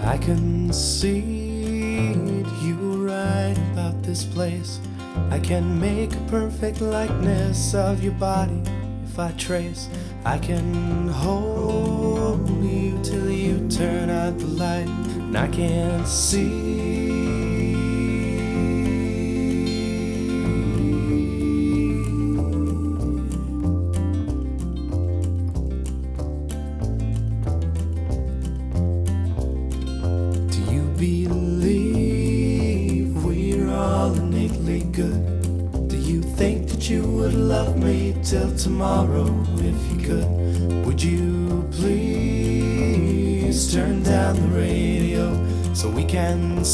I can see it, you were right about this place. I can make a perfect likeness of your body if I trace. I can hold you till you turn out the light, and I can't see. Believe we're all innately good. Do you think that you would love me till tomorrow if you could? Would you please turn down the radio so we can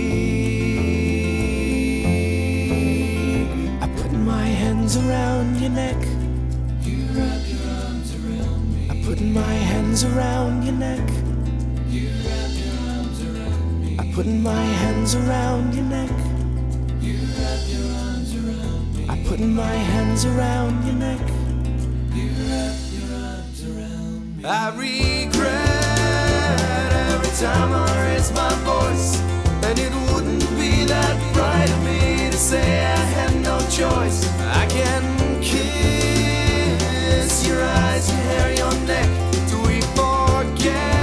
speak? I put my hands around your neck. You wrap your arms around me. I put my hands around your neck. Putting my hands around your neck. You wrap your arms around me. I putting my hands around your neck. You wrap your arms around me. I regret every time I raise my voice, and it wouldn't be that right of me to say I had no choice. I can kiss your eyes, your hair, your neck till we forget.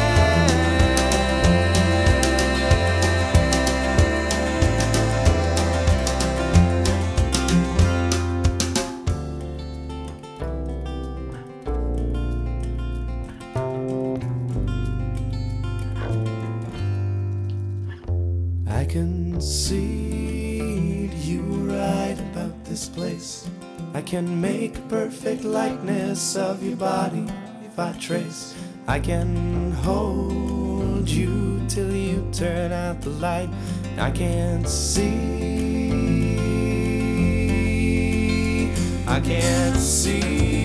I can see you were right about this place. I can make a perfect likeness of your body if I trace. I can hold you till you turn out the light. I can't see. I can't see.